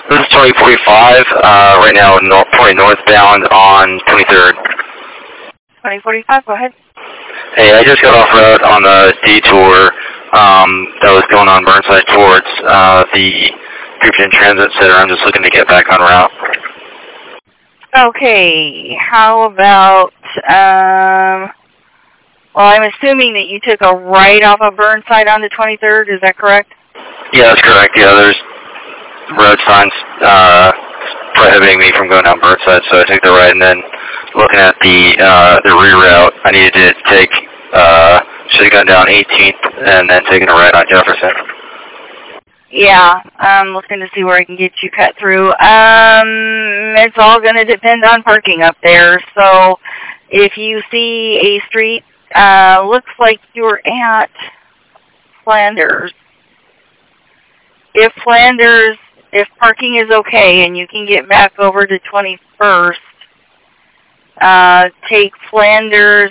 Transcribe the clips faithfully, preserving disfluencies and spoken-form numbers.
This is twenty forty-five, uh, right now, north, pointing northbound on twenty-third. twenty forty-five, go ahead. Hey, I just got off road on the detour um, that was going on Burnside towards uh, the Puget Transit Center. I'm just looking to get back on route. Okay, how about, um, well, I'm assuming that you took a right off of Burnside on the twenty-third, is that correct? Yeah, that's correct. Yeah, there's road signs uh, prohibiting me from going down Burnside, so I took the right, and then looking at the uh, the reroute, I needed to take, uh, should have gone down eighteenth and then taken a right on Jefferson. Yeah, I'm looking to see where I can get you cut through. Um, it's all going to depend on parking up there, so if you see a street, uh, looks like you're at Flanders. If Flanders, if parking is okay and you can get back over to twenty-first, uh, take Flanders,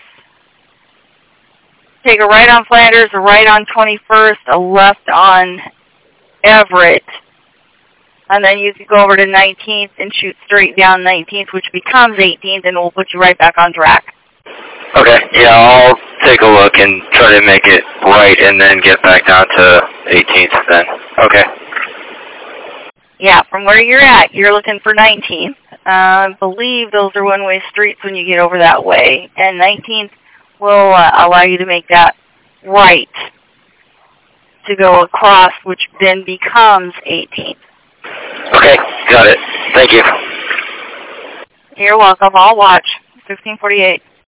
take a right on Flanders, a right on twenty-first, a left on Everett, and then you could go over to nineteenth and shoot straight down nineteenth, which becomes eighteenth, and we'll put you right back on track. Okay, yeah, I'll take a look and try to make it right and then get back down to eighteenth then. Okay. Yeah, from where you're at, you're looking for nineteenth. Uh, I believe those are one-way streets when you get over that way, and nineteenth will uh, allow you to make that right to go across, which then becomes eighteenth. Okay, got it. Thank you. You're welcome. I'll watch. sixteen forty-eight.